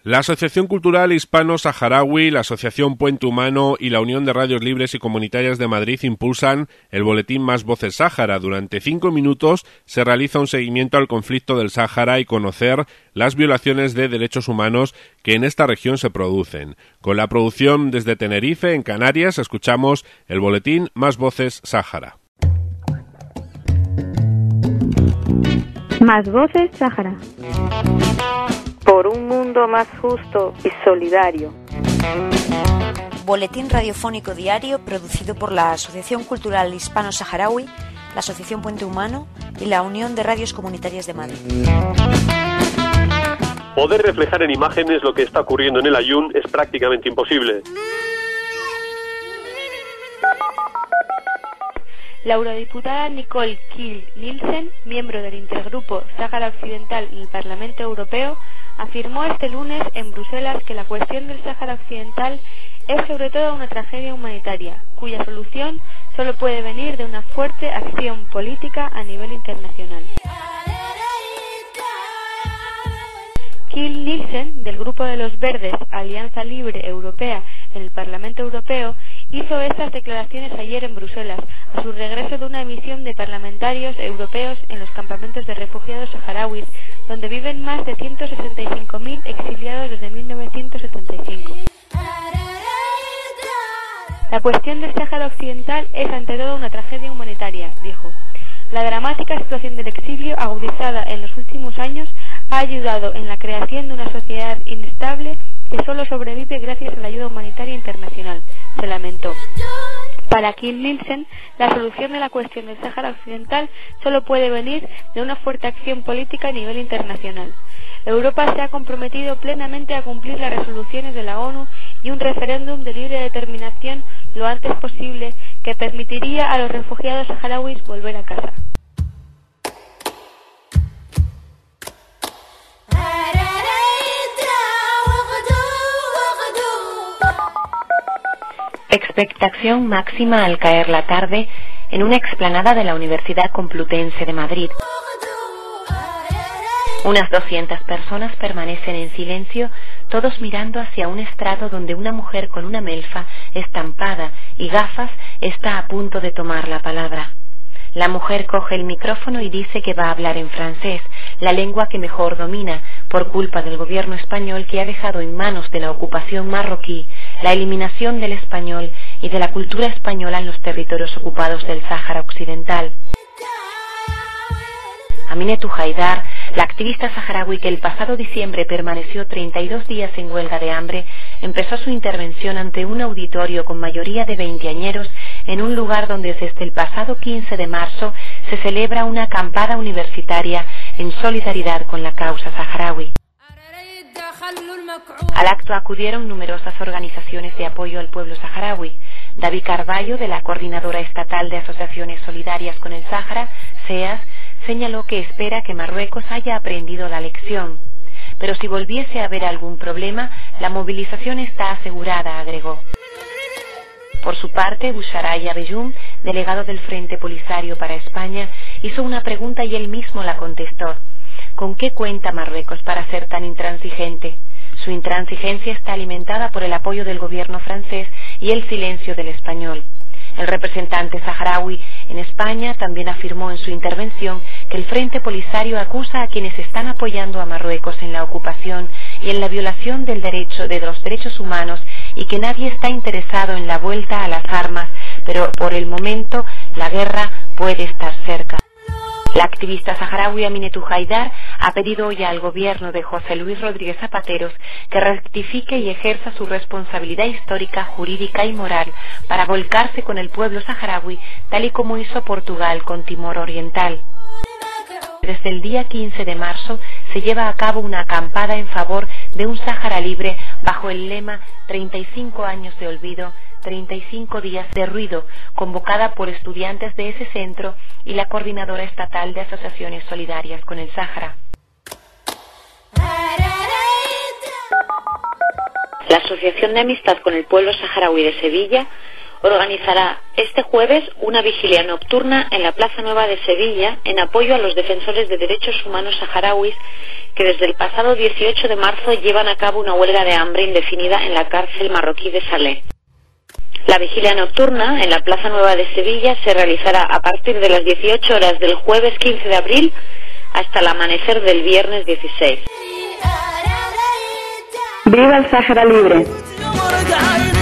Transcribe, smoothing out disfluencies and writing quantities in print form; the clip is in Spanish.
La Asociación Cultural Hispano-Saharaui, la Asociación Puente Humano y la Unión de Radios Libres y Comunitarias de Madrid impulsan el boletín Más Voces Sáhara. Durante 5 minutos se realiza un seguimiento al conflicto del Sáhara y conocer las violaciones de derechos humanos que en esta región se producen. Con la producción desde Tenerife, en Canarias, escuchamos el boletín Más Voces Sáhara. Más Voces Sáhara. Por un mundo más justo y solidario. Boletín radiofónico diario producido por la Asociación Cultural Hispano-Saharaui, la Asociación Puente Humano y la Unión de Radios Comunitarias de Madrid. Poder reflejar en imágenes lo que está ocurriendo en el Aaiún es prácticamente imposible. La eurodiputada Nicole Kiil-Nielsen, miembro del intergrupo Sáhara Occidental en el Parlamento Europeo, afirmó este lunes en Bruselas que la cuestión del Sáhara Occidental es sobre todo una tragedia humanitaria, cuya solución solo puede venir de una fuerte acción política a nivel internacional. Kiil-Nielsen, del Grupo de los Verdes, Alianza Libre Europea en el Parlamento Europeo, hizo estas declaraciones ayer en Bruselas, a su regreso de una misión de parlamentarios europeos en los campamentos de refugiados saharauis, donde viven más de 165.000 exiliados desde 1975. La cuestión del Sáhara Occidental es ante todo una tragedia humanitaria, dijo. La dramática situación del exilio, agudizada en los últimos años, ha ayudado en la creación de una sociedad inestable que solo sobrevive gracias a la ayuda humanitaria internacional, se lamentó. Para Kiil-Nielsen, la solución de la cuestión del Sáhara Occidental solo puede venir de una fuerte acción política a nivel internacional. Europa se ha comprometido plenamente a cumplir las resoluciones de la ONU y un referéndum de libre determinación lo antes posible que permitiría a los refugiados saharauis volver a casa. Expectación máxima al caer la tarde en una explanada de la Universidad Complutense de Madrid. Unas 200 personas permanecen en silencio, todos mirando hacia un estrado donde una mujer con una melfa estampada y gafas está a punto de tomar la palabra. La mujer coge el micrófono y dice que va a hablar en francés, la lengua que mejor domina, por culpa del gobierno español que ha dejado en manos de la ocupación marroquí la eliminación del español y de la cultura española en los territorios ocupados del Sáhara Occidental. Aminetou Haidar, la activista saharaui que el pasado diciembre permaneció 32 días en huelga de hambre, empezó su intervención ante un auditorio con mayoría de veinteañeros en un lugar donde desde el pasado 15 de marzo se celebra una acampada universitaria en solidaridad con la causa saharaui. Al acto acudieron numerosas organizaciones de apoyo al pueblo saharaui. David Carballo, de la Coordinadora Estatal de Asociaciones Solidarias con el Sáhara, SEAS, señaló que espera que Marruecos haya aprendido la lección. Pero si volviese a haber algún problema, la movilización está asegurada, agregó. Por su parte, Boucharay Abelloum, delegado del Frente Polisario para España, hizo una pregunta y él mismo la contestó. ¿Con qué cuenta Marruecos para ser tan intransigente? Su intransigencia está alimentada por el apoyo del gobierno francés y el silencio del español. El representante saharaui en España también afirmó en su intervención que el Frente Polisario acusa a quienes están apoyando a Marruecos en la ocupación y en la violación de los derechos humanos y que nadie está interesado en la vuelta a las armas, pero por el momento la guerra puede estar cerca. La activista saharaui Aminetou Haidar ha pedido hoy al gobierno de José Luis Rodríguez Zapateros que rectifique y ejerza su responsabilidad histórica, jurídica y moral para volcarse con el pueblo saharaui, tal y como hizo Portugal con Timor Oriental. Desde el día 15 de marzo se lleva a cabo una acampada en favor de un Sáhara libre bajo el lema 35 años de olvido, 35 días de ruido, convocada por estudiantes de ese centro y la Coordinadora Estatal de Asociaciones Solidarias con el Sáhara. La Asociación de Amistad con el Pueblo Saharaui de Sevilla organizará este jueves una vigilia nocturna en la Plaza Nueva de Sevilla en apoyo a los defensores de derechos humanos saharauis que desde el pasado 18 de marzo llevan a cabo una huelga de hambre indefinida en la cárcel marroquí de Salé. La vigilia nocturna en la Plaza Nueva de Sevilla se realizará a partir de las 18 horas del jueves 15 de abril hasta el amanecer del viernes 16. ¡Viva el Sáhara Libre!